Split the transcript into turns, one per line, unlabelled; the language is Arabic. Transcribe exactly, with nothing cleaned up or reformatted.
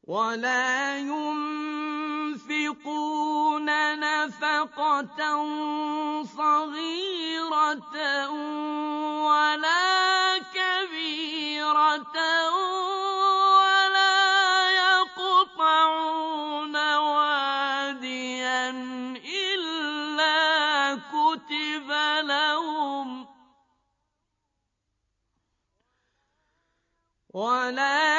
ولا ينفقون نفقة صغيرة ولا كبيرة ولا يقطعون واديا إلا كتب لهم ولا